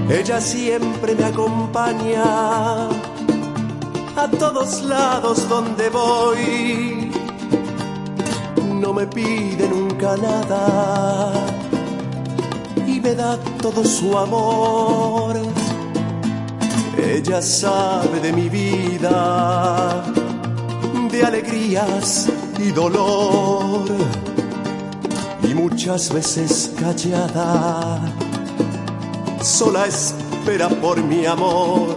Ella siempre me acompaña a todos lados donde voy. No me pide nunca nada y me da todo su amor. Ella sabe de mi vida, de alegrías y dolor, y muchas veces callada, sola espera por mi amor.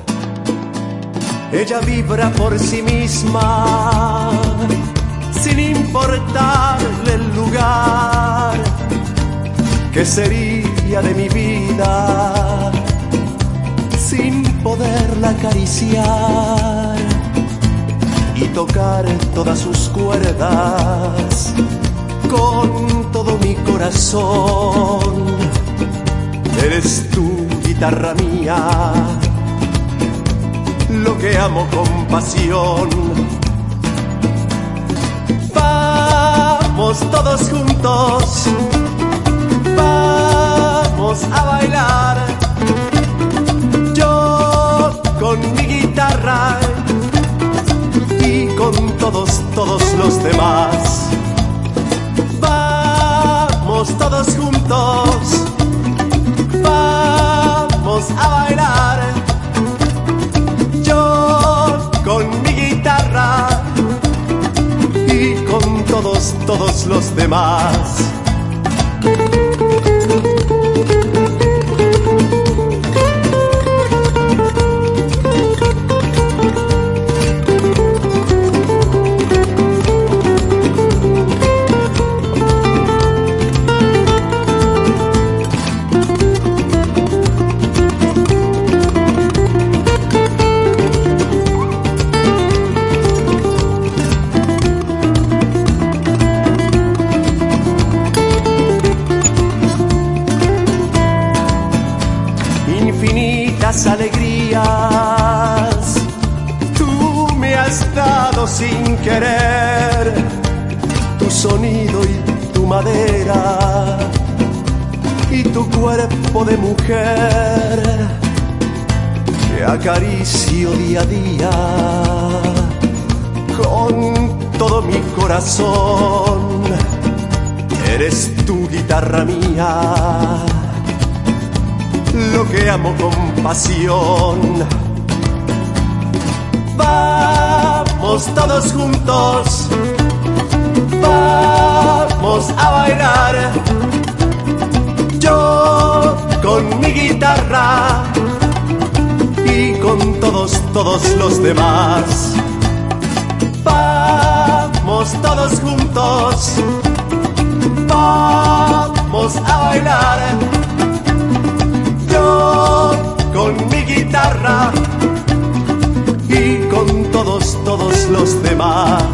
Ella vibra por sí misma, sin importarle el lugar. ¿Qué sería de mi vida sin poderla acariciar y tocar todas sus cuerdas con todo mi corazón? Eres tu guitarra mía, lo que amo con pasión. Vamos todos juntos, vamos a bailar. Yo con mi guitarra y con todos los demás. Vamos todos juntos, vamos a bailar. Yo con mi guitarra y con todos los demás. Infinitas alegrías tú me has dado sin querer, tu sonido y tu madera y tu cuerpo de mujer que acaricio día a día con todo mi corazón. Eres tu guitarra mía, lo que amo con pasión. Vamos todos juntos, vamos a bailar. Yo con mi guitarra y con todos los demás. Vamos todos juntos, vamos a bailar. Yo con mi guitarra y con todos los demás.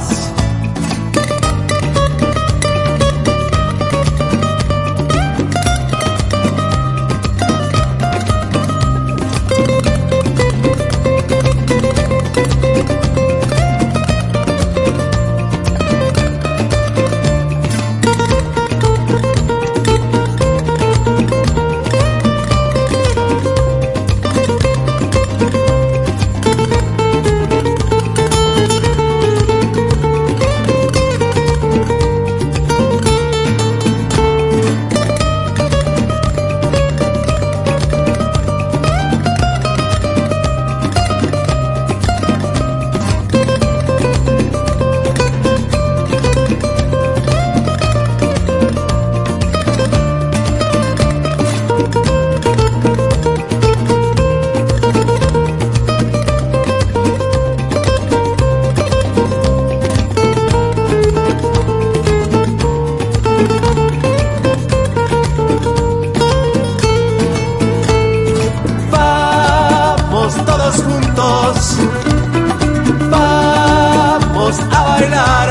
Vamos a bailar.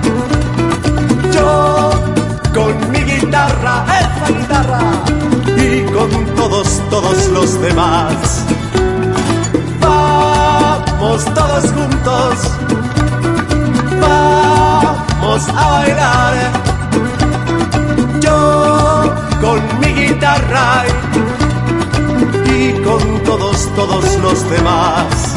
Yo con mi guitarra, esa guitarra, y con todos los demás. Vamos todos juntos, vamos a bailar. Yo con mi guitarra y todos los demás.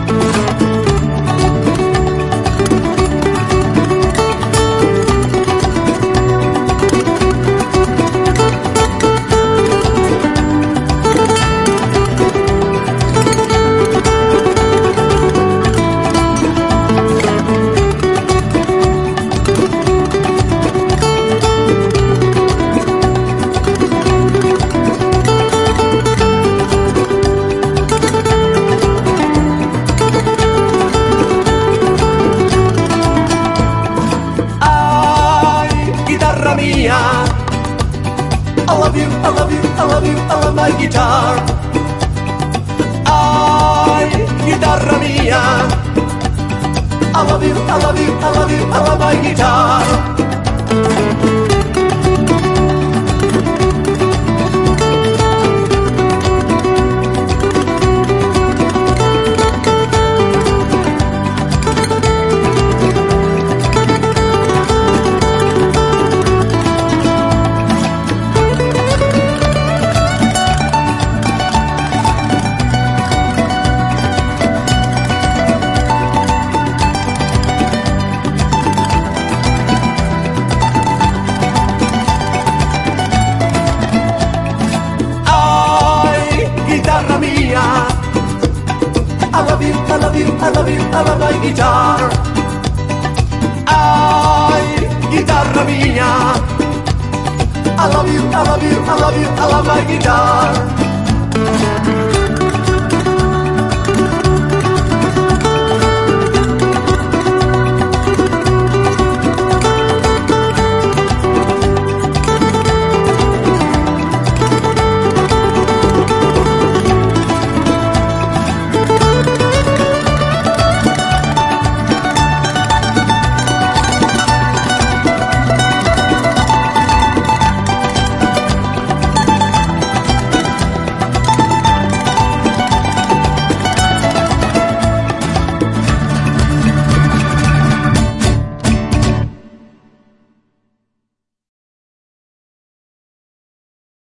I love you, I love you, I love you, I love my guitar. Ay, guitarra mía. I love you, I love you, I love you, I love my guitar. Guitarra mía, I love you, I love you, I love you, I love my guitar. Ay, guitarra mía, I love you, I love you, I love you, I love my guitar.